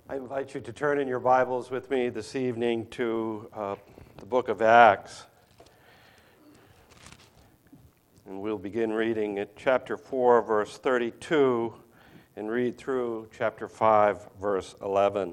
I invite you to turn in your Bibles with me this evening to the book of Acts. And we'll begin reading at chapter 4, verse 32, and read through chapter 5, verse 11.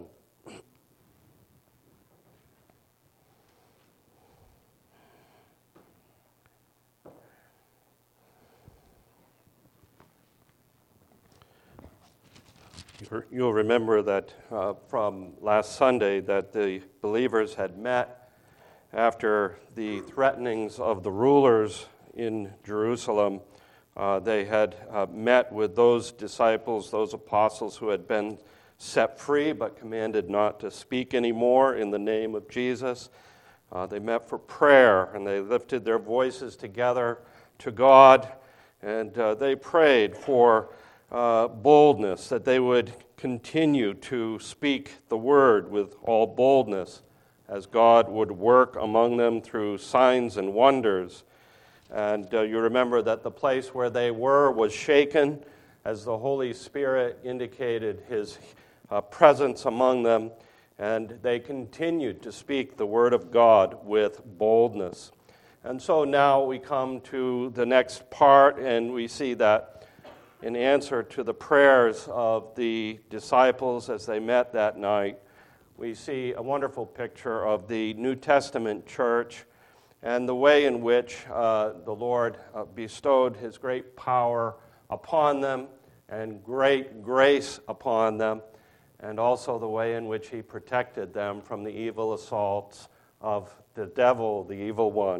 You'll remember that from last Sunday that the believers had met after the threatenings of the rulers in Jerusalem. They had met with those disciples, those apostles who had been set free but commanded not to speak anymore in the name of Jesus. They met for prayer, and they lifted their voices together to God, and they prayed for boldness, that they would continue to speak the word with all boldness as God would work among them through signs and wonders. And you remember that the place where they were was shaken as the Holy Spirit indicated his presence among them, and they continued to speak the word of God with boldness. And so now we come to the next part, and we see that in answer to the prayers of the disciples as they met that night, we see a wonderful picture of the New Testament church and the way in which the Lord bestowed his great power upon them and great grace upon them, and also the way in which he protected them from the evil assaults of the devil, the evil one.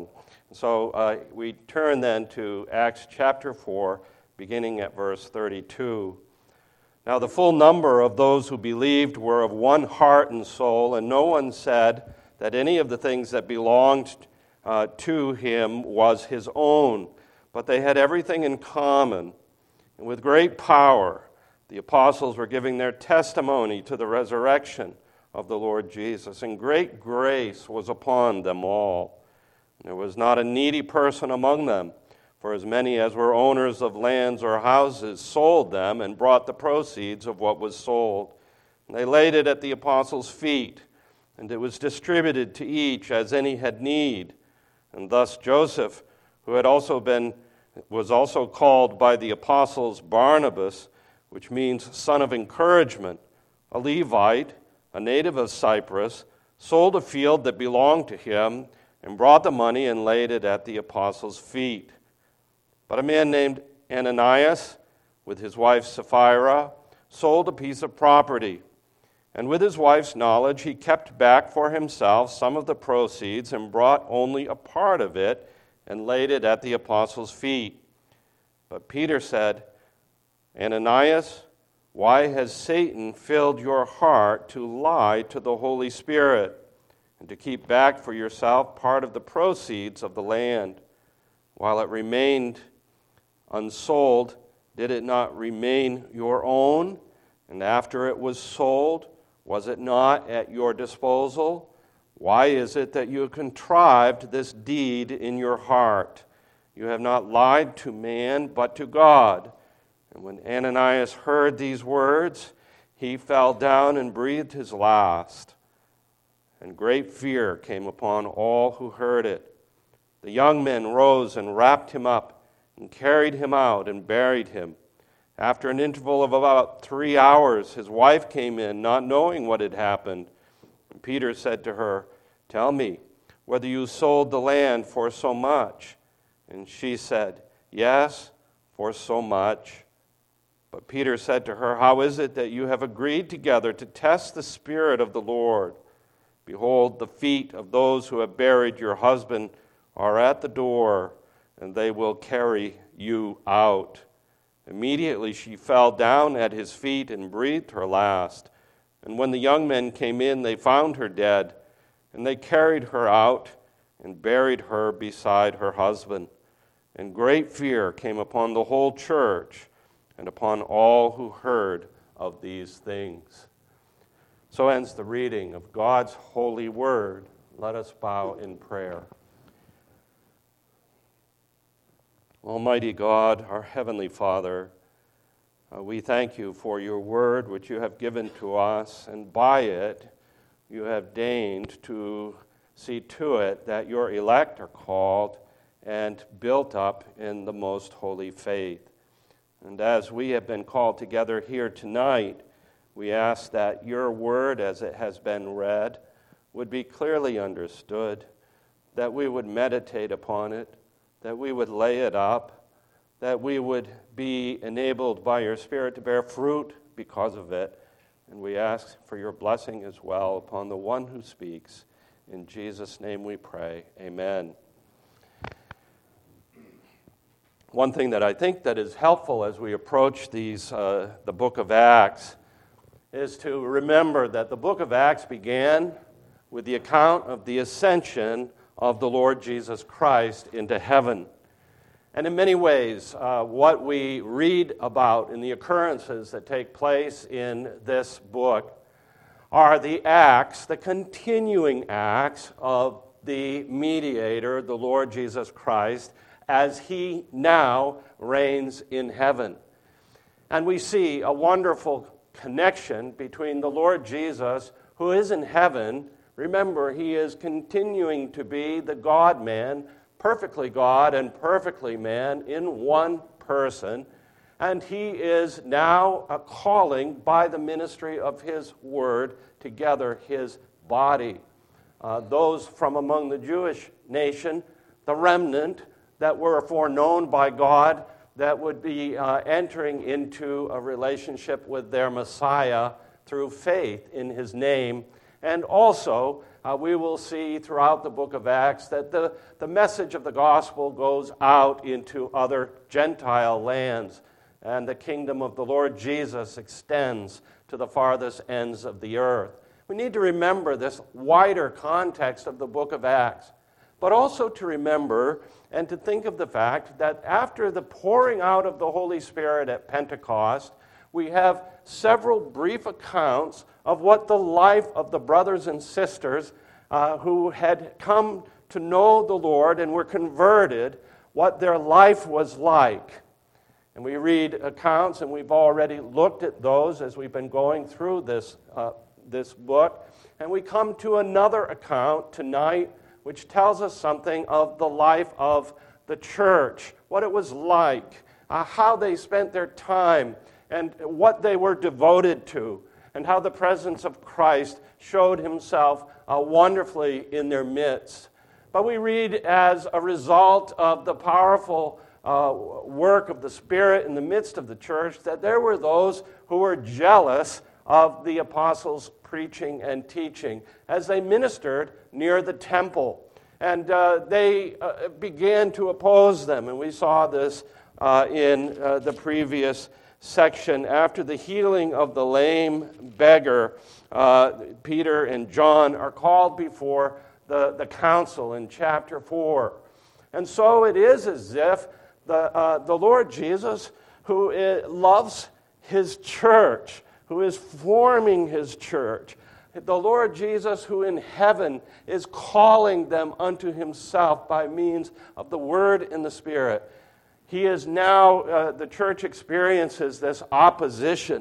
So we turn then to Acts chapter 4, beginning at verse 32. Now the full number of those who believed were of one heart and soul, and no one said that any of the things that belonged to him was his own, but they had everything in common. And with great power, the apostles were giving their testimony to the resurrection of the Lord Jesus, and great grace was upon them all. There was not a needy person among them, for as many as were owners of lands or houses sold them and brought the proceeds of what was sold. And they laid it at the apostles' feet, and it was distributed to each as any had need. And thus Joseph, who was also called by the apostles Barnabas, which means son of encouragement, a Levite, a native of Cyprus, sold a field that belonged to him and brought the money and laid it at the apostles' feet. But a man named Ananias, with his wife Sapphira, sold a piece of property. And with his wife's knowledge, he kept back for himself some of the proceeds and brought only a part of it and laid it at the apostles' feet. But Peter said, Ananias, why has Satan filled your heart to lie to the Holy Spirit and to keep back for yourself part of the proceeds of the land? While it remained unsold, did it not remain your own? And after it was sold, was it not at your disposal? Why is it that you have contrived this deed in your heart? You have not lied to man, but to God. And when Ananias heard these words, he fell down and breathed his last. And great fear came upon all who heard it. The young men rose and wrapped him up and carried him out and buried him. After an interval of about 3 hours, his wife came in, not knowing what had happened. And Peter said to her, Tell me whether you sold the land for so much. And she said, Yes, for so much. But Peter said to her, How is it that you have agreed together to test the Spirit of the Lord? Behold, the feet of those who have buried your husband are at the door, and they will carry you out. Immediately she fell down at his feet and breathed her last. And when the young men came in, they found her dead, and they carried her out and buried her beside her husband. And great fear came upon the whole church and upon all who heard of these things. So ends the reading of God's holy word. Let us bow in prayer. Almighty God, our Heavenly Father, We thank you for your word, which you have given to us, and by it you have deigned to see to it that your elect are called and built up in the most holy faith. And as we have been called together here tonight, we ask that your word, as it has been read, would be clearly understood, that we would meditate upon it, that we would lay it up, that we would be enabled by your Spirit to bear fruit because of it. And we ask for your blessing as well upon the one who speaks. In Jesus' name we pray. Amen. One thing that I think that is helpful as we approach the book of Acts is to remember that the book of Acts began with the account of the ascension of the Lord Jesus Christ into heaven. And in many ways, what we read about in the occurrences that take place in this book are the acts, the continuing acts of the mediator, the Lord Jesus Christ, as he now reigns in heaven. And we see a wonderful connection between the Lord Jesus, who is in heaven. Remember, he is continuing to be the God-man, perfectly God and perfectly man in one person. And he is now calling by the ministry of his word together his body. Those from among the Jewish nation, the remnant that were foreknown by God, that would be entering into a relationship with their Messiah through faith in his name. And also, we will see throughout the book of Acts that the message of the gospel goes out into other Gentile lands, and the kingdom of the Lord Jesus extends to the farthest ends of the earth. We need to remember this wider context of the book of Acts, but also to remember and to think of the fact that after the pouring out of the Holy Spirit at Pentecost, we have several brief accounts of what the life of the brothers and sisters who had come to know the Lord and were converted, what their life was like. And we read accounts, and we've already looked at those as we've been going through this book. And we come to another account tonight, which tells us something of the life of the church, what it was like, how they spent their time, and what they were devoted to, and how the presence of Christ showed himself wonderfully in their midst. But we read as a result of the powerful work of the Spirit in the midst of the church that there were those who were jealous of the apostles' preaching and teaching as they ministered near the temple. And they began to oppose them, and we saw this in the previous section. After the healing of the lame beggar, Peter and John are called before the council in chapter 4. And so it is as if the Lord Jesus, who loves his church, who is forming his church, the Lord Jesus, who in heaven is calling them unto himself by means of the Word and the Spirit. He is now, the church experiences this opposition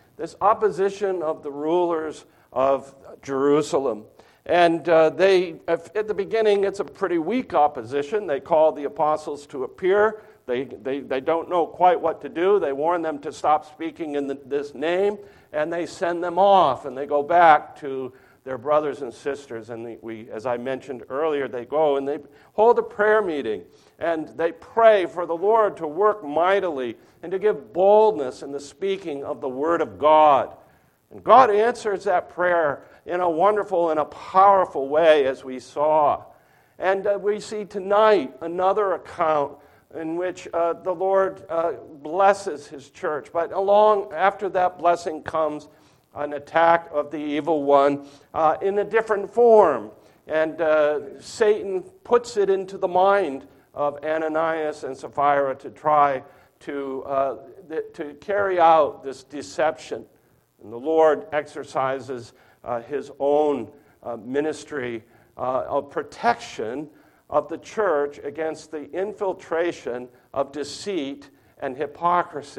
of the rulers of Jerusalem. And at the beginning, it's a pretty weak opposition. They call the apostles to appear. They don't know quite what to do. They warn them to stop speaking in this name, and they send them off, and they go back to their brothers and sisters. And as I mentioned earlier, they go and they hold a prayer meeting, and they pray for the Lord to work mightily and to give boldness in the speaking of the Word of God. And God answers that prayer in a wonderful and a powerful way, as we saw. And we see tonight another account in which the Lord blesses his church. But after that blessing comes an attack of the evil one in a different form. And Satan puts it into the mind of Ananias and Sapphira to try to carry out this deception. And the Lord exercises his own ministry of protection of the church against the infiltration of deceit and hypocrisy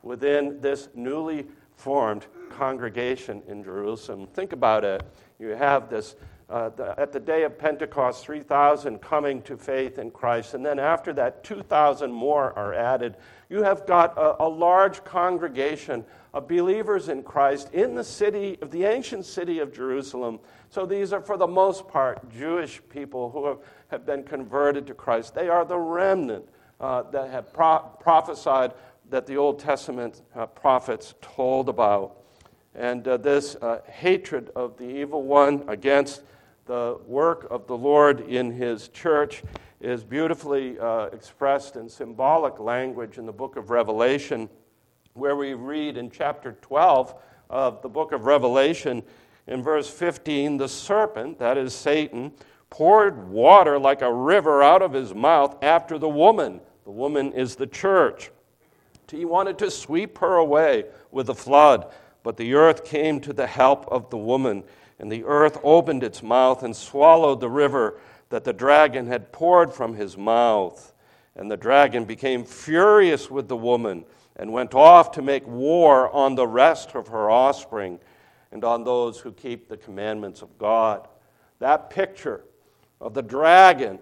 within this newly formed congregation in Jerusalem. Think about it. You have this, at the day of Pentecost, 3,000 coming to faith in Christ, and then after that, 2,000 more are added. You have got a large congregation of believers in Christ in the city, of the ancient city of Jerusalem. So these are, for the most part, Jewish people who have been converted to Christ. They are the remnant that have prophesied that the Old Testament prophets told about. And this hatred of the evil one against the work of the Lord in his church is beautifully expressed in symbolic language in the book of Revelation, where we read in chapter 12 of the book of Revelation, in verse 15, the serpent, that is Satan, poured water like a river out of his mouth after the woman. The woman is the church. He wanted to sweep her away with a flood, but the earth came to the help of the woman, and the earth opened its mouth and swallowed the river that the dragon had poured from his mouth. And the dragon became furious with the woman and went off to make war on the rest of her offspring and on those who keep the commandments of God. That picture of the dragon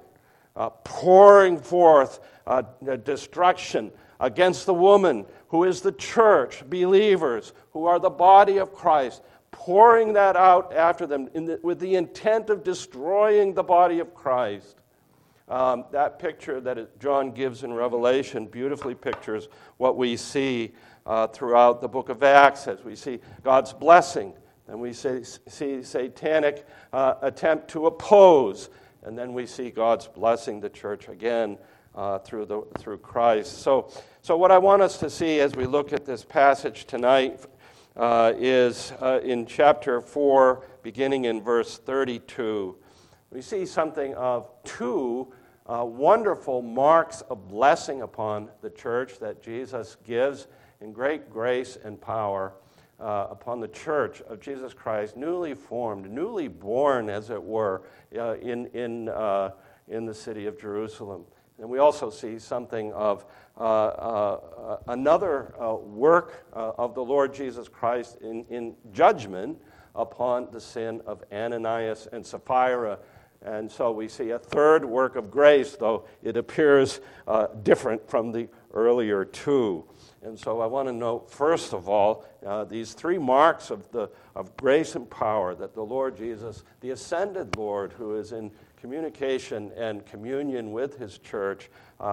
pouring forth destruction against the woman, who is the church, believers, who are the body of Christ, pouring that out after them with the intent of destroying the body of Christ. That picture that John gives in Revelation beautifully pictures what we see throughout the book of Acts, as we see God's blessing, and we see satanic attempt to oppose, and then we see God's blessing the church again through Christ. So what I want us to see as we look at this passage tonight is in chapter 4, beginning in verse 32. We see something of two wonderful marks of blessing upon the church that Jesus gives in great grace and power upon the church of Jesus Christ, newly formed, newly born, as it were, in the city of Jerusalem. And we also see something of another work of the Lord Jesus Christ in judgment upon the sin of Ananias and Sapphira. And so we see a third work of grace, though it appears different from the earlier two. And so I want to note, first of all, these three marks of grace and power that the Lord Jesus, the ascended Lord, who is in communication and communion with his church,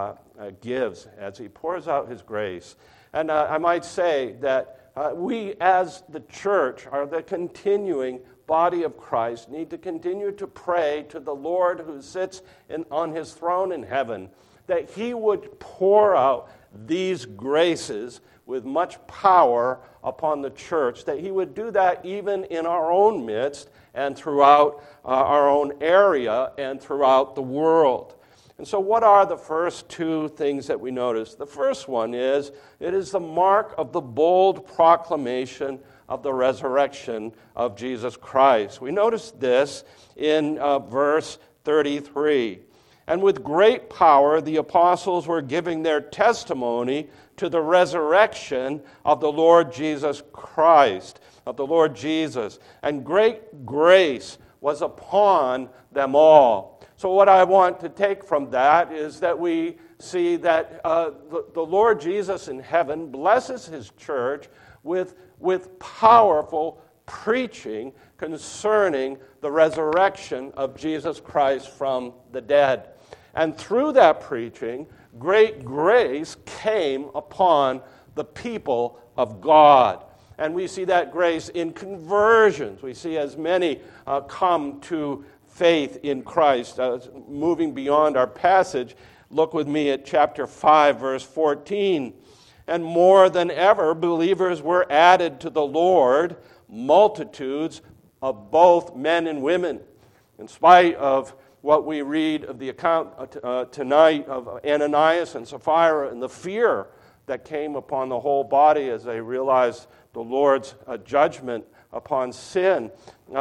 gives as he pours out his grace. And I might say that we as the church are the continuing body of Christ, need to continue to pray to the Lord who sits on his throne in heaven, that he would pour out these graces with much power upon the church, that he would do that even in our own midst and throughout our own area and throughout the world. And so what are the first two things that we notice? The first one is, it is the mark of the bold proclamation of the resurrection of Jesus Christ. We notice this in verse 33. And with great power the apostles were giving their testimony to the resurrection of the Lord Jesus Christ, of the Lord Jesus. And great grace was upon them all. So what I want to take from that is that we see that the Lord Jesus in heaven blesses his church with powerful preaching concerning the resurrection of Jesus Christ from the dead. And through that preaching, great grace came upon the people of God. And we see that grace in conversions. We see as many come to faith in Christ. Moving beyond our passage, look with me at chapter 5, verse 14. And more than ever, believers were added to the Lord, multitudes of both men and women. In spite of what we read of the account tonight of Ananias and Sapphira and the fear that came upon the whole body as they realized the Lord's judgment upon sin,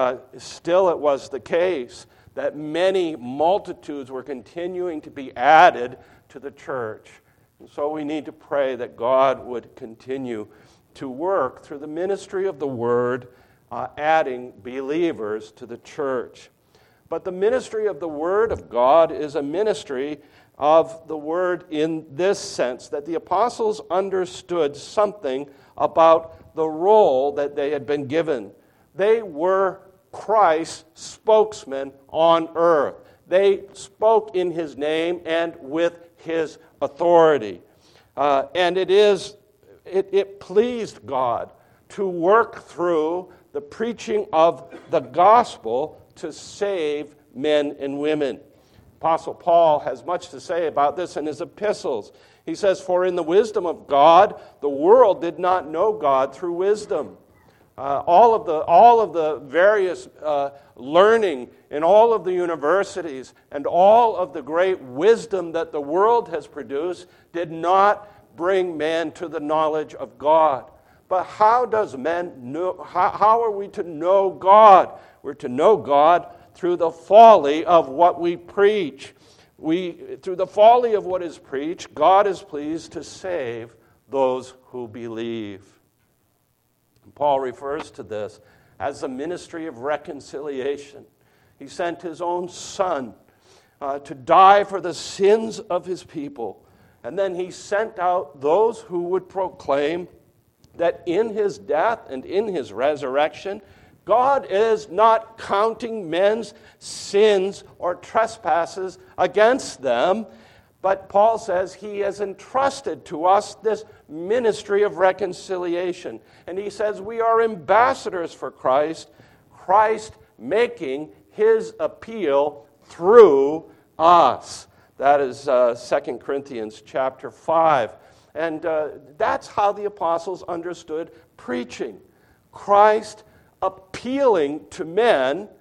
still it was the case that many multitudes were continuing to be added to the church. And so we need to pray that God would continue to work through the ministry of the Word, adding believers to the church. But the ministry of the Word of God is a ministry of the Word in this sense, that the apostles understood something about the role that they had been given. They were Christ's spokesman on earth. They spoke in His name and with His authority. And it pleased God to work through the preaching of the gospel to save men and women. Apostle Paul has much to say about this in his epistles. He says, "For in the wisdom of God, the world did not know God through wisdom." All of the various learning in all of the universities and all of the great wisdom that the world has produced did not bring man to the knowledge of God. But how does men know? How are we to know God? We're to know God through the folly of what we preach. Through the folly of what is preached, God is pleased to save those who believe. Paul refers to this as the ministry of reconciliation. He sent His own Son to die for the sins of His people. And then He sent out those who would proclaim that in His death and in His resurrection, God is not counting men's sins or trespasses against them, but Paul says He has entrusted to us this ministry of reconciliation. And he says we are ambassadors for Christ, Christ making His appeal through us. That is 2 Corinthians chapter 5. And that's how the apostles understood preaching. Christ appealing to men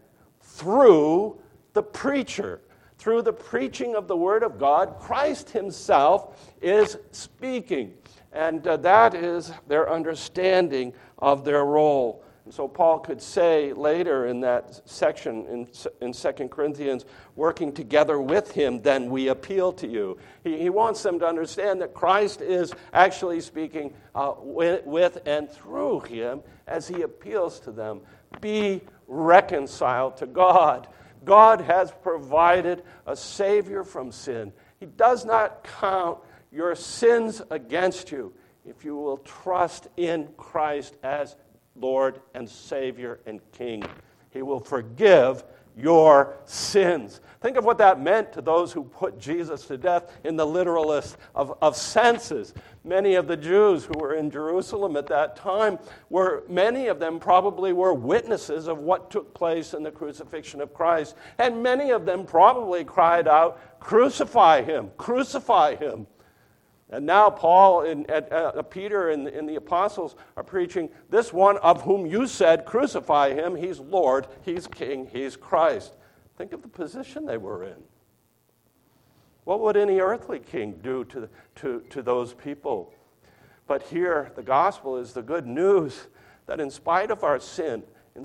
through the preacher. Through the preaching of the Word of God, Christ Himself is speaking. And that is their understanding of their role. And so Paul could say later in that section in 2 Corinthians, working together with Him, then we appeal to you. He wants them to understand that Christ is actually speaking with and through Him as He appeals to them. Be reconciled to God. God has provided a Savior from sin. He does not count your sins against you if you will trust in Christ as Lord and Savior and King. He will forgive your sins. Think of what that meant to those who put Jesus to death in the literalist of senses. Many of the Jews who were in Jerusalem at that time many of them probably were witnesses of what took place in the crucifixion of Christ. And many of them probably cried out, "Crucify Him, crucify Him." And now Paul and Peter and the apostles are preaching, this one of whom you said, crucify Him, He's Lord, He's King, He's Christ. Think of the position they were in. What would any earthly king do to those people? But here, the gospel is the good news that in spite of our sin,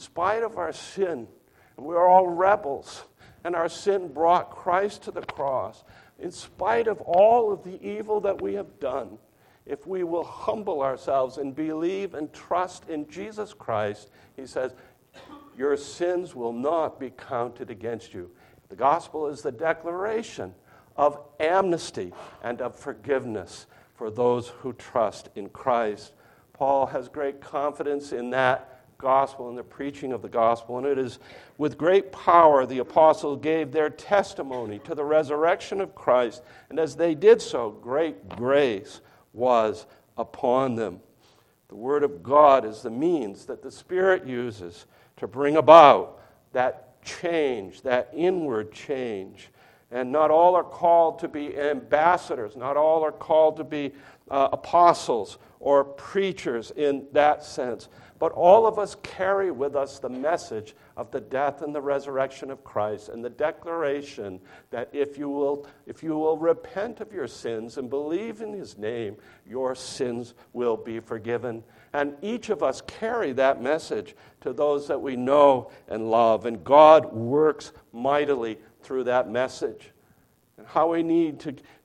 and we're all rebels, and our sin brought Christ to the cross, in spite of all of the evil that we have done, if we will humble ourselves and believe and trust in Jesus Christ, He says, your sins will not be counted against you. The gospel is the declaration of amnesty and of forgiveness for those who trust in Christ. Paul has great confidence in that gospel and the preaching of the gospel, and it is with great power the apostles gave their testimony to the resurrection of Christ, and as they did so, great grace was upon them. The Word of God is the means that the Spirit uses to bring about that change, that inward change. And not all are called to be ambassadors, not all are called to be apostles or preachers in that sense. But all of us carry with us the message of the death and the resurrection of Christ and the declaration that if you will repent of your sins and believe in His name, your sins will be forgiven. And each of us carry that message to those that we know and love. And God works mightily through that message. And how we need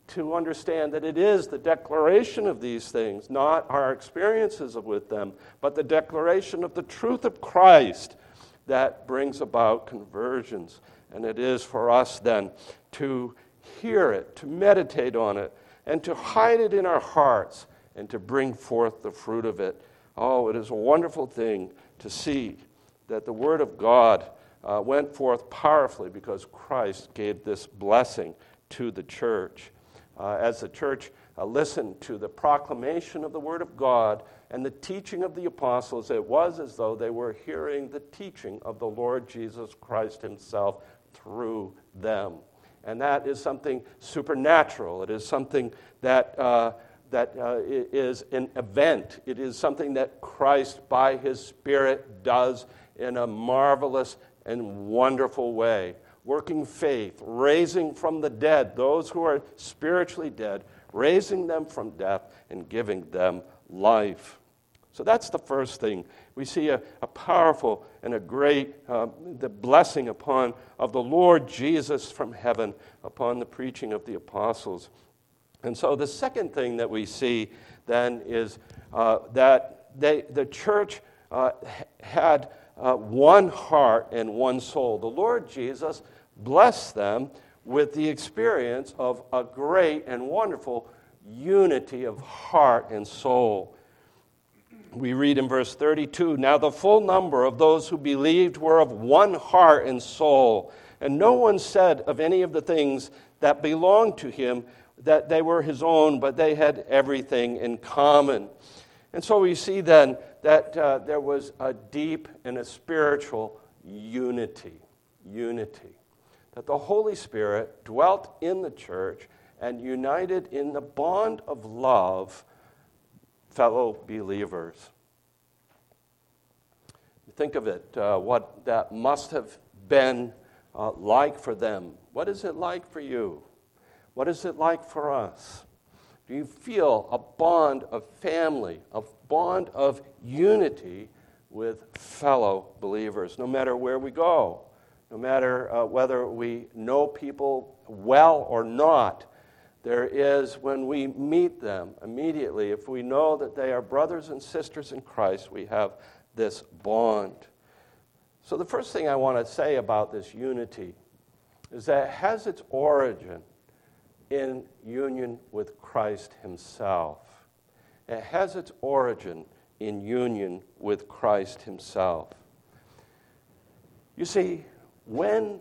to understand that it is the declaration of these things, not our experiences with them, but the declaration of the truth of Christ that brings about conversions. And it is for us then to hear it, to meditate on it, and to hide it in our hearts, and to bring forth the fruit of it. Oh, it is a wonderful thing to see that the Word of God went forth powerfully because Christ gave this blessing to the church. As the church listened to the proclamation of the Word of God and the teaching of the apostles, it was as though they were hearing the teaching of the Lord Jesus Christ himself through them. And that is something supernatural. It is something that is an event. It is something that Christ, by his Spirit, does in a marvelous and wonderful way. Working faith, raising from the dead those who are spiritually dead, raising them from death and giving them life. So that's the first thing. We see a powerful and a great the blessing of the Lord Jesus from heaven upon the preaching of the apostles. And so the second thing that we see then is that the church had one heart and one soul. The Lord Jesus blessed them with the experience of a great and wonderful unity of heart and soul. We read in verse 32, "Now the full number of those who believed were of one heart and soul, and no one said of any of the things that belonged to him that they were his own, but they had everything in common." And so we see then that there was a deep and a spiritual unity. That the Holy Spirit dwelt in the church and united in the bond of love fellow believers. Think of it, what that must have been like for them. What is it like for you? What is it like for us? Do you feel a bond of family, a bond of unity with fellow believers, no matter where we go, no matter whether we know people well or not? There is, when we meet them immediately, if we know that they are brothers and sisters in Christ, we have this bond. So the first thing I want to say about this unity is that it has its origin in union with Christ himself. It has its origin in union with Christ himself. You see, when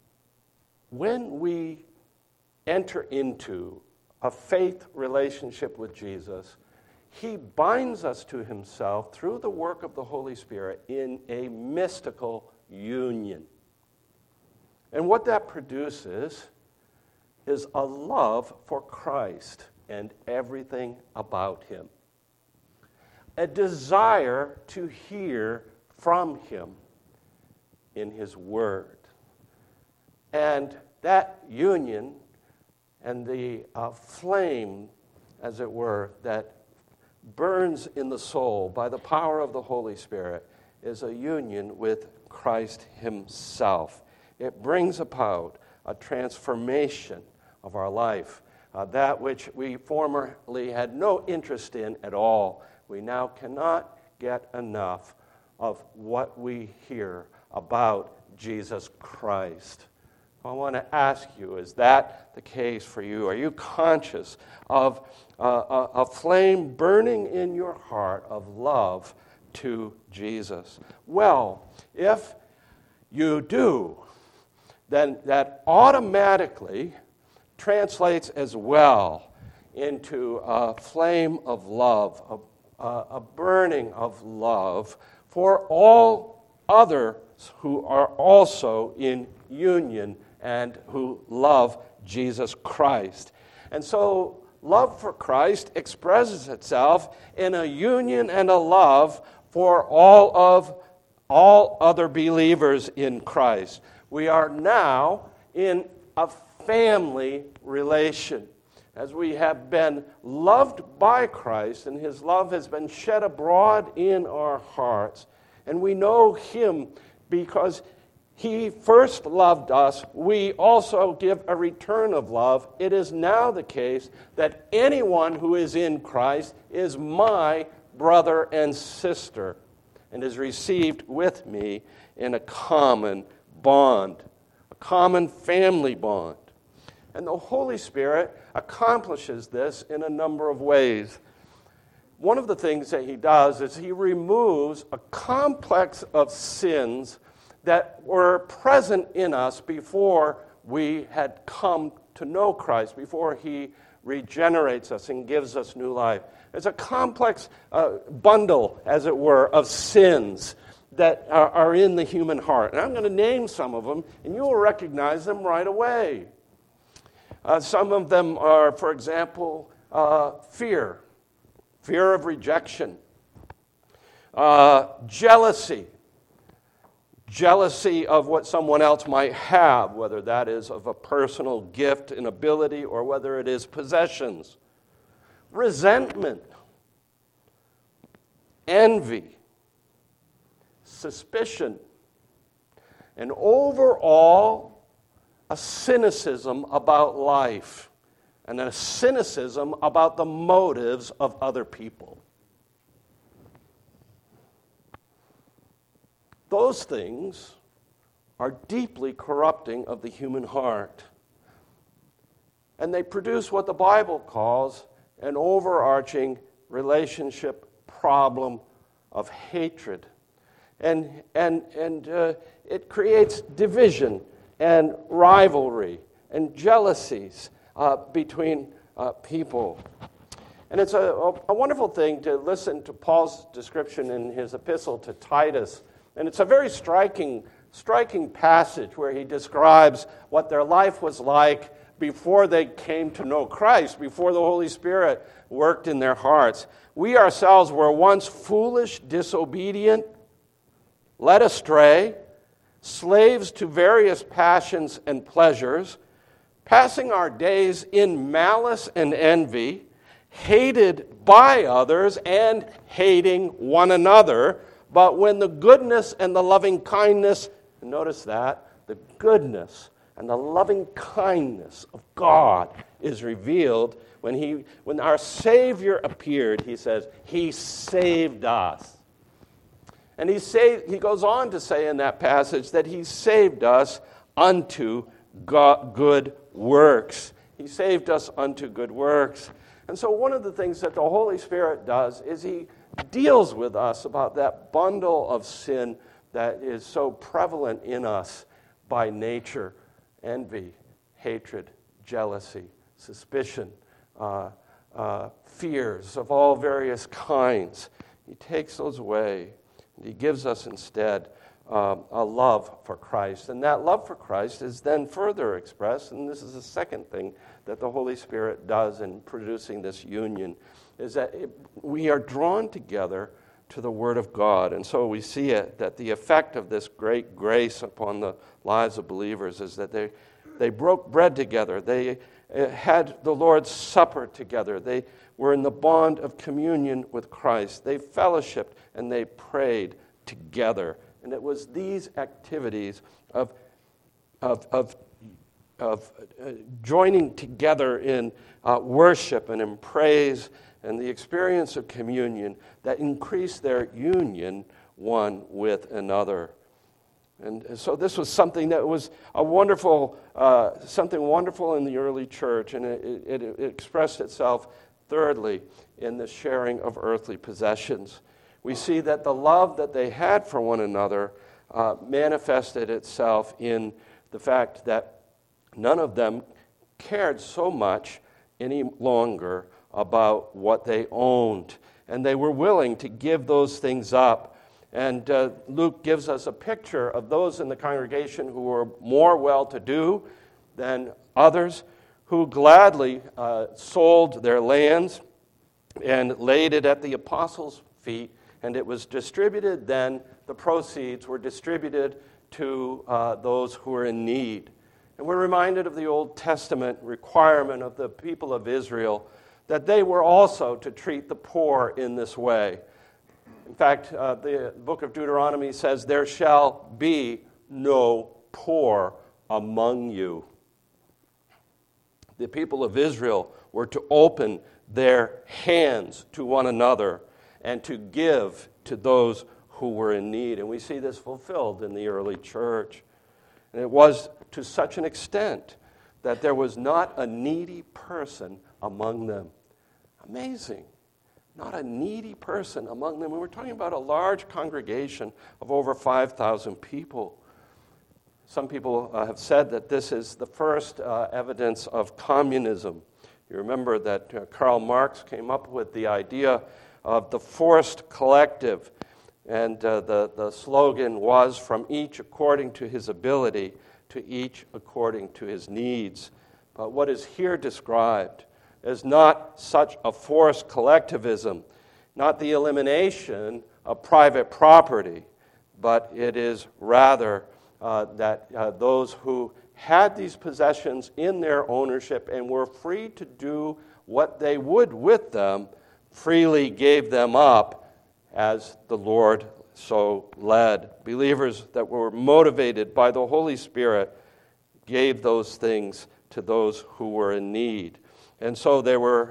we enter into a faith relationship with Jesus, he binds us to himself through the work of the Holy Spirit in a mystical union. And what that produces is a love for Christ and everything about him. A desire to hear from him in his word. And that union and the flame, as it were, that burns in the soul by the power of the Holy Spirit is a union with Christ himself. It brings about a transformation of our life, that which we formerly had no interest in at all. We now cannot get enough of what we hear about Jesus Christ. I want to ask you, is that the case for you? Are you conscious of a flame burning in your heart of love to Jesus? Well, if you do, then that automatically translates as well into a flame of love, a burning of love for all others who are also in union and who love Jesus Christ. And so love for Christ expresses itself in a union and a love for all other believers in Christ. We are now in a family relation. As we have been loved by Christ, and his love has been shed abroad in our hearts, and we know him because He first loved us. We also give a return of love. It is now the case that anyone who is in Christ is my brother and sister and is received with me in a common bond, a common family bond. And the Holy Spirit accomplishes this in a number of ways. One of the things that he does is he removes a complex of sins that were present in us before we had come to know Christ, before he regenerates us and gives us new life. It's a complex bundle, as it were, of sins that are in the human heart. And I'm going to name some of them, and you will recognize them right away. Some of them are, for example, fear of rejection, jealousy of what someone else might have, whether that is of a personal gift and ability or whether it is possessions, resentment, envy, suspicion, and overall, a cynicism about life and a cynicism about the motives of other people. Those things are deeply corrupting of the human heart. And they produce what the Bible calls an overarching relationship problem of hatred. And it creates division and rivalry and jealousies between people. And it's a wonderful thing to listen to Paul's description in his epistle to Titus. And it's a very striking passage where he describes what their life was like before they came to know Christ, before the Holy Spirit worked in their hearts. We ourselves were once foolish, disobedient, led astray, slaves to various passions and pleasures, passing our days in malice and envy, hated by others and hating one another. But when the goodness and the loving kindness, notice that, the goodness and the loving kindness of God is revealed, when our Savior appeared, he says, he saved us. And he goes on to say in that passage that he saved us unto good works. He saved us unto good works. And so one of the things that the Holy Spirit does is he deals with us about that bundle of sin that is so prevalent in us by nature: envy, hatred, jealousy, suspicion, fears of all various kinds. He takes those away, and he gives us instead a love for Christ. And that love for Christ is then further expressed, and this is the second thing that the Holy Spirit does in producing this union, is that we are drawn together to the Word of God. And so we see it, that the effect of this great grace upon the lives of believers is that they broke bread together. They had the Lord's Supper together. They were in the bond of communion with Christ. They fellowshiped and they prayed together. And it was these activities of joining together in worship and in praise and the experience of communion that increased their union one with another. And so this was something that was a wonderful, something wonderful in the early church, and it expressed itself, thirdly, in the sharing of earthly possessions. We see that the love that they had for one another manifested itself in the fact that none of them cared so much any longer about what they owned, and they were willing to give those things up. And Luke gives us a picture of those in the congregation who were more well-to-do than others, who gladly sold their lands and laid it at the apostles' feet, and it was distributed then, the proceeds were distributed to those who were in need. And we're reminded of the Old Testament requirement of the people of Israel that they were also to treat the poor in this way. In fact, the book of Deuteronomy says, there shall be no poor among you. The people of Israel were to open their hands to one another and to give to those who were in need. And we see this fulfilled in the early church. And it was to such an extent that there was not a needy person among them. Amazing. Not a needy person among them. And we're talking about a large congregation of over 5,000 people. Some people have said that this is the first evidence of communism. You remember that Karl Marx came up with the idea of the forced collective, and the slogan was, from each according to his ability, to each according to his needs. But what is here described is not such a forced collectivism, not the elimination of private property, but it is rather that those who had these possessions in their ownership and were free to do what they would with them, freely gave them up as the Lord so led. Believers that were motivated by the Holy Spirit gave those things to those who were in need. And so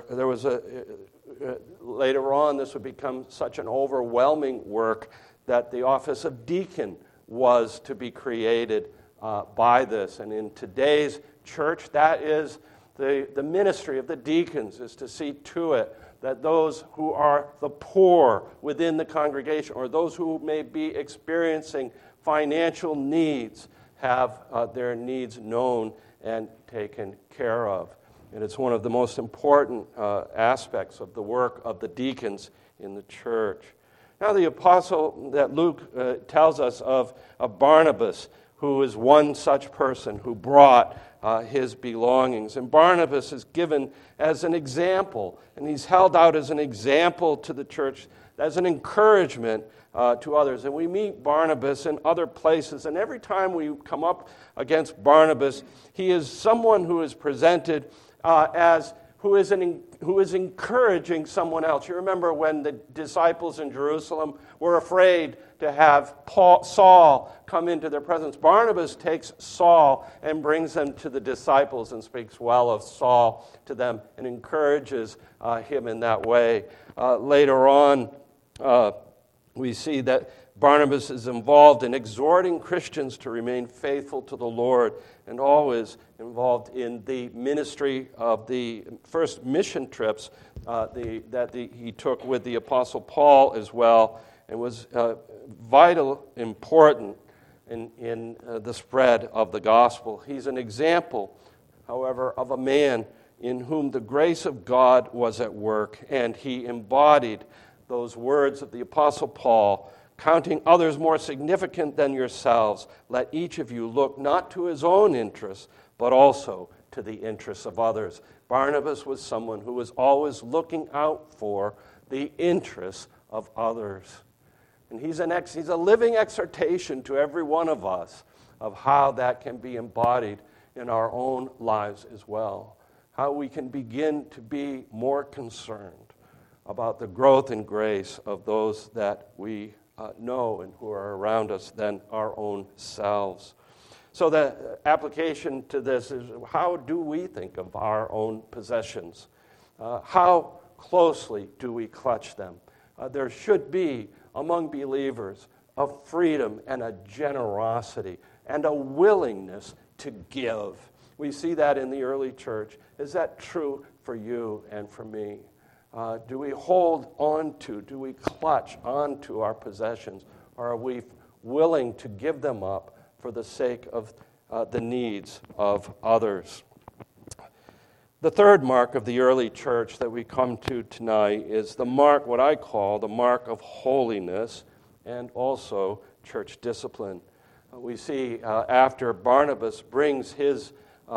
later on, this would become such an overwhelming work that the office of deacon was to be created by this. And in today's church, that is the ministry of the deacons, is to see to it that those who are the poor within the congregation, or those who may be experiencing financial needs, have their needs known and taken care of. And it's one of the most important aspects of the work of the deacons in the church. Now, the apostle that Luke tells us of Barnabas, who is one such person who brought his belongings. And Barnabas is given as an example, and he's held out as an example to the church, as an encouragement to others. And we meet Barnabas in other places, and every time we come up against Barnabas, he is someone who is presented as who is encouraging someone else. You remember when the disciples in Jerusalem were afraid to have Saul come into their presence. Barnabas takes Saul and brings him to the disciples and speaks well of Saul to them and encourages him in that way. Later on, we see that Barnabas is involved in exhorting Christians to remain faithful to the Lord, and always involved in the ministry of the first mission trips he took with the Apostle Paul as well, and was important in the spread of the gospel. He's an example, however, of a man in whom the grace of God was at work, and he embodied those words of the Apostle Paul, counting others more significant than yourselves, let each of you look not to his own interests, but also to the interests of others. Barnabas was someone who was always looking out for the interests of others. And he's a living exhortation to every one of us of how that can be embodied in our own lives as well. How we can begin to be more concerned about the growth and grace of those that we know and who are around us than our own selves. So the application to this is, how do we think of our own possessions? How closely do we clutch them? There should be, among believers, a freedom and a generosity and a willingness to give. We see that in the early church. Is that true for you and for me? Do we hold on to, do we clutch onto our possessions, or are we willing to give them up for the sake of the needs of others? The third mark of the early church that we come to tonight is the mark, what I call the mark of holiness, and also church discipline. We see after Barnabas brings his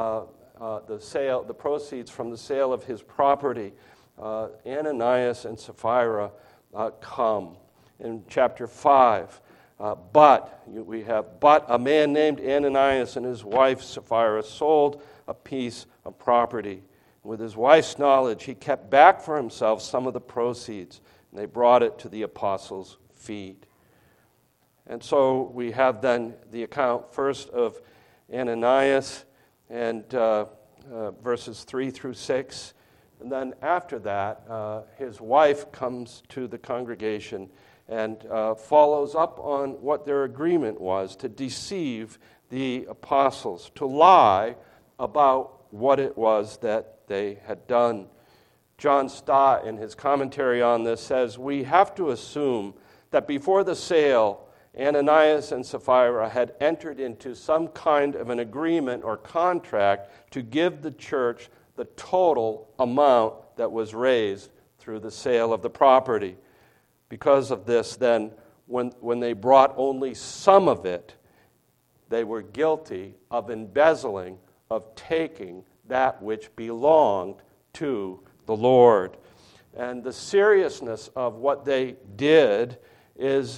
the proceeds from the sale of his property, Ananias and Sapphira come. In chapter 5, but a man named Ananias and his wife Sapphira sold a piece of property. With his wife's knowledge, he kept back for himself some of the proceeds, and they brought it to the apostles' feet. And so we have then the account first of Ananias and verses 3 through 6. And then after that, his wife comes to the congregation and follows up on what their agreement was to deceive the apostles, to lie about what it was that they had done. John Stott, in his commentary on this, says, "We have to assume that before the sale, Ananias and Sapphira had entered into some kind of an agreement or contract to give the church the total amount that was raised through the sale of the property. Because of this, then, when they brought only some of it, they were guilty of embezzling, of taking that which belonged to the Lord." And the seriousness of what they did is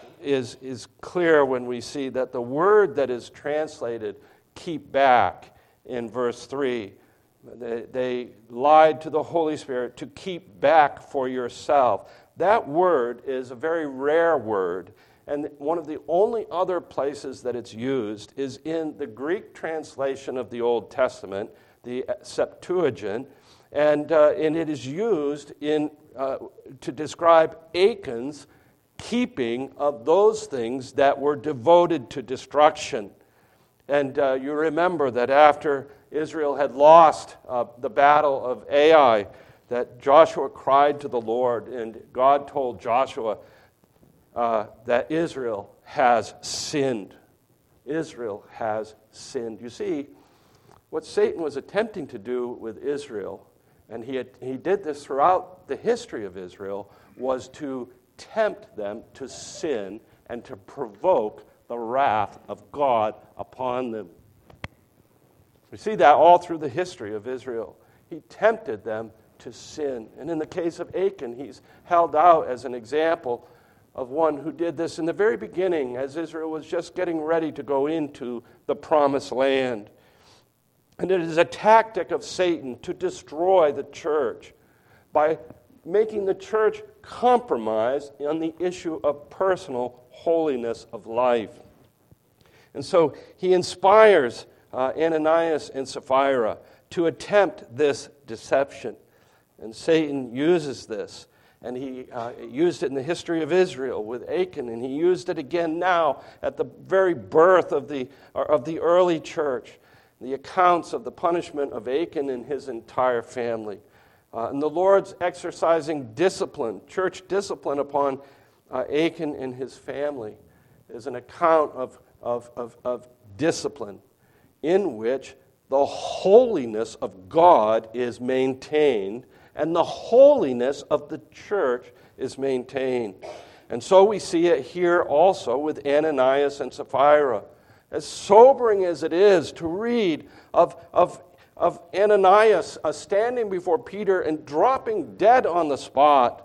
clear when we see that the word that is translated "keep back" in verse 3, they lied to the Holy Spirit to keep back for yourself. That word is a very rare word, and one of the only other places that it's used is in the Greek translation of the Old Testament, the Septuagint, and it is used to describe Achan's keeping of those things that were devoted to destruction. And you remember that after Israel had lost the battle of Ai, that Joshua cried to the Lord, and God told Joshua that Israel has sinned. Israel has sinned. You see, what Satan was attempting to do with Israel, and he did this throughout the history of Israel, was to tempt them to sin and to provoke the wrath of God upon them. We see that all through the history of Israel. He tempted them to sin. And in the case of Achan, he's held out as an example of one who did this in the very beginning as Israel was just getting ready to go into the promised land. And it is a tactic of Satan to destroy the church by making the church compromise on the issue of personal holiness of life. And so he inspires Ananias and Sapphira to attempt this deception. And Satan uses this. And he used it in the history of Israel with Achan, and he used it again now at the very birth of the early church. The accounts of the punishment of Achan and his entire family. And the Lord's exercising discipline, church discipline upon Achan and his family is an account of discipline in which the holiness of God is maintained and the holiness of the church is maintained. And so we see it here also with Ananias and Sapphira. As sobering as it is to read of Ananias standing before Peter and dropping dead on the spot,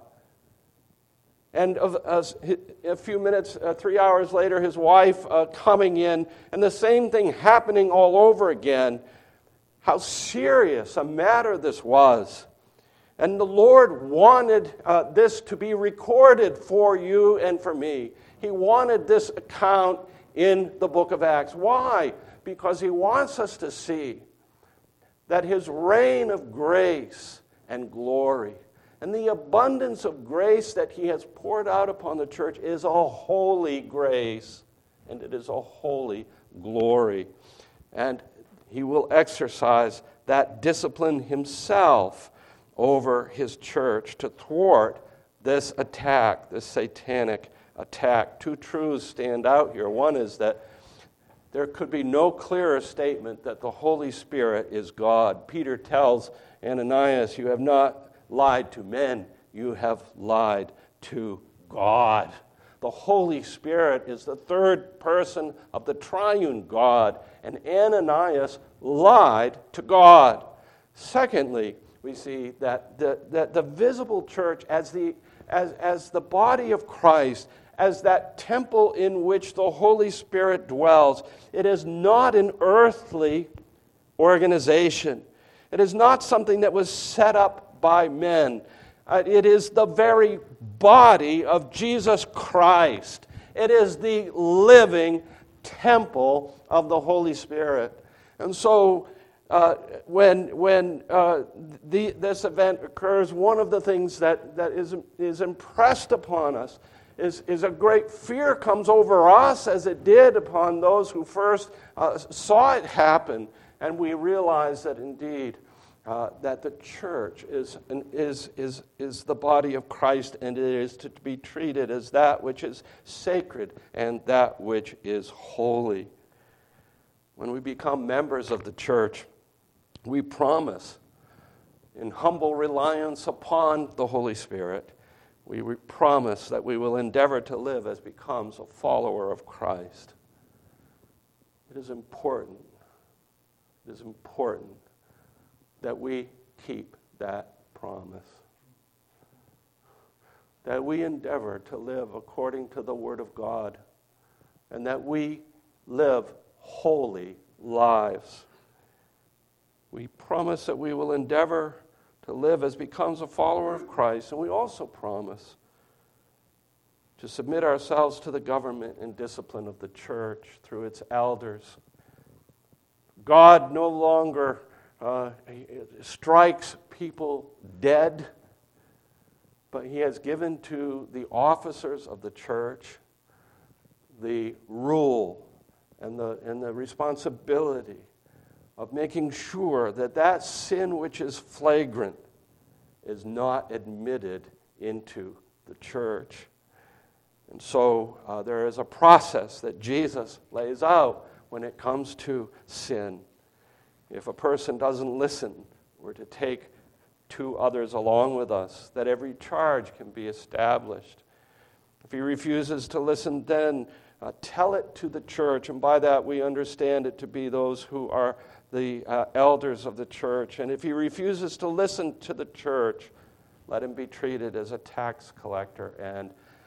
and a few minutes, 3 hours later, his wife coming in, and the same thing happening all over again, how serious a matter this was. And the Lord wanted this to be recorded for you and for me. He wanted this account in the book of Acts. Why? Because he wants us to see that his reign of grace and glory and the abundance of grace that he has poured out upon the church is a holy grace, and it is a holy glory. And he will exercise that discipline himself over his church to thwart this attack, this satanic attack. Two truths stand out here. One is that there could be no clearer statement that the Holy Spirit is God. Peter tells Ananias, "You have not lied to men, you have lied to God." The Holy Spirit is the third person of the triune God, and Ananias lied to God. Secondly, we see that the visible church as the body of Christ, as that temple in which the Holy Spirit dwells, it is not an earthly organization. It is not something that was set up by men. It is the very body of Jesus Christ. It is the living temple of the Holy Spirit. And so when this event occurs, one of the things that is impressed upon us is a great fear comes over us, as it did upon those who first saw it happen. And we realize that indeed that the church is the body of Christ, and it is to be treated as that which is sacred and that which is holy. When we become members of the church, we promise, in humble reliance upon the Holy Spirit, we promise that we will endeavor to live as becomes a follower of Christ. It is important. It is important that we keep that promise. That we endeavor to live according to the Word of God, and that we live holy lives. We promise that we will endeavor to live as becomes a follower of Christ, and we also promise to submit ourselves to the government and discipline of the church through its elders. God no longer strikes people dead, but He has given to the officers of the church the rule and the responsibility of making sure that that sin which is flagrant is not admitted into the church. And so there is a process that Jesus lays out when it comes to sin. If a person doesn't listen, we're to take 2 others along with us, that every charge can be established. If he refuses to listen, then tell it to the church, and by that we understand it to be those who are the elders of the church. And if he refuses to listen to the church, let him be treated as a tax collector and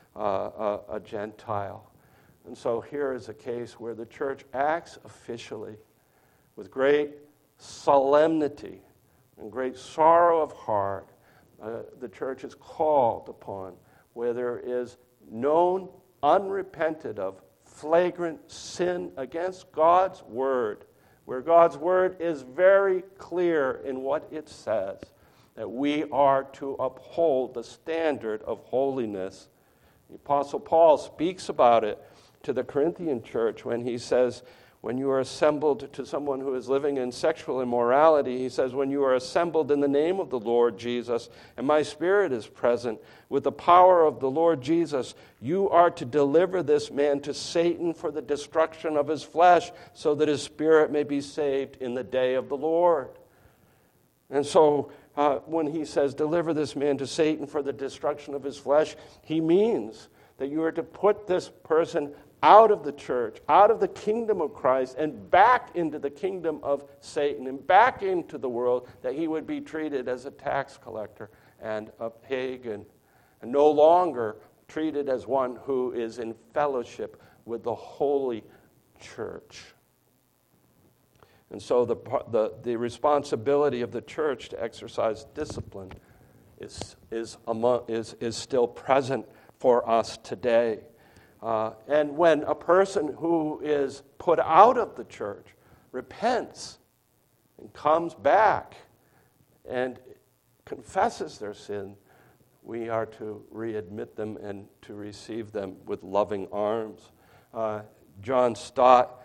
a Gentile. And so here is a case where the church acts officially with great solemnity and great sorrow of heart. The church is called upon where there is known, unrepented of, flagrant sin against God's word, where God's word is very clear in what it says, that we are to uphold the standard of holiness. The Apostle Paul speaks about it to the Corinthian church when he says, when you are assembled, to someone who is living in sexual immorality, he says, when you are assembled in the name of the Lord Jesus, and my spirit is present, with the power of the Lord Jesus, you are to deliver this man to Satan for the destruction of his flesh, so that his spirit may be saved in the day of the Lord. And so when he says, deliver this man to Satan for the destruction of his flesh, he means that you are to put this person out of the church, out of the kingdom of Christ, and back into the kingdom of Satan, and back into the world, that he would be treated as a tax collector and a pagan, and no longer treated as one who is in fellowship with the holy church. And so the responsibility of the church to exercise discipline is still present for us today. And when a person who is put out of the church repents and comes back and confesses their sin, we are to readmit them and to receive them with loving arms. John Stott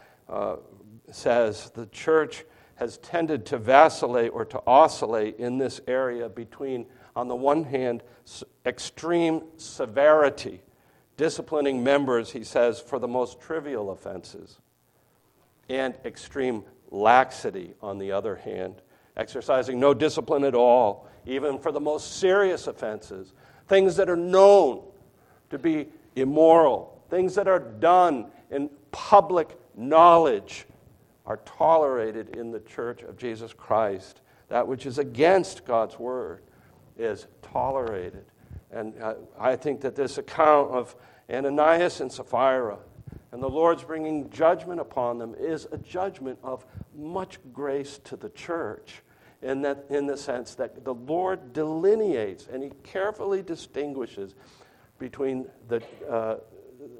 says the church has tended to vacillate or to oscillate in this area between, on the one hand, extreme severity, disciplining members, he says, for the most trivial offenses, and extreme laxity, on the other hand, exercising no discipline at all, even for the most serious offenses, things that are known to be immoral, things that are done in public knowledge are tolerated in the church of Jesus Christ. That which is against God's word is tolerated. And I think that this account of Ananias and Sapphira and the Lord's bringing judgment upon them is a judgment of much grace to the church, in the sense that the Lord delineates and he carefully distinguishes between the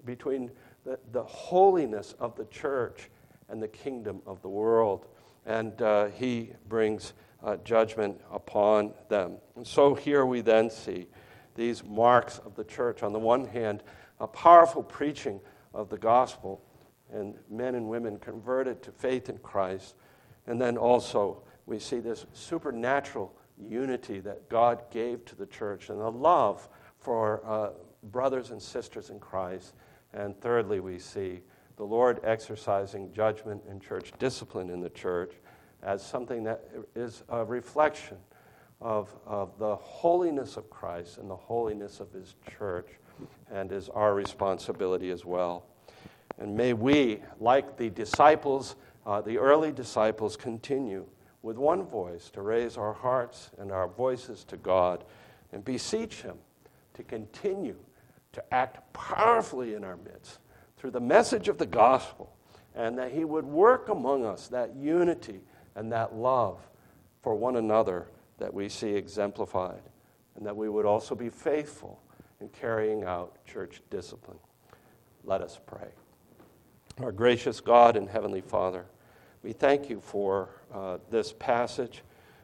between the holiness of the church and the kingdom of the world. And he brings judgment upon them. And so here we then see these marks of the church. On the one hand, a powerful preaching of the gospel, and men and women converted to faith in Christ. And then also we see this supernatural unity that God gave to the church and a love for brothers and sisters in Christ. And thirdly, we see the Lord exercising judgment and church discipline in the church as something that is a reflection of the holiness of Christ and the holiness of his church, and is our responsibility as well. And may we, like the disciples, the early disciples, continue with one voice to raise our hearts and our voices to God and beseech him to continue to act powerfully in our midst through the message of the gospel, and that he would work among us that unity and that love for one another that we see exemplified, and that we would also be faithful in carrying out church discipline. Let us pray. Our gracious God and Heavenly Father, we thank you for this passage,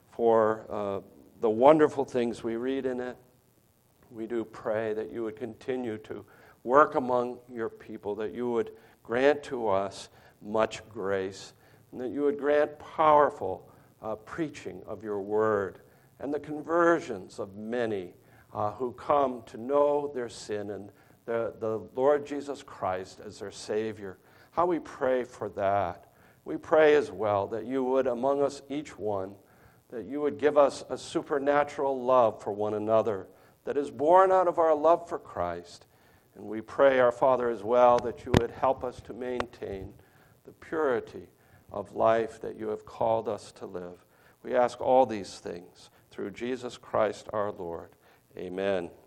for the wonderful things we read in it. We do pray that you would continue to work among your people, that you would grant to us much grace, and that you would grant powerful preaching of your word and the conversions of many who come to know their sin and the Lord Jesus Christ as their Savior. How we pray for that. We pray as well that you would, among us each one, that you would give us a supernatural love for one another that is born out of our love for Christ. And we pray, our Father, as well, that you would help us to maintain the purity of life that you have called us to live. We ask all these things through Jesus Christ our Lord. Amen.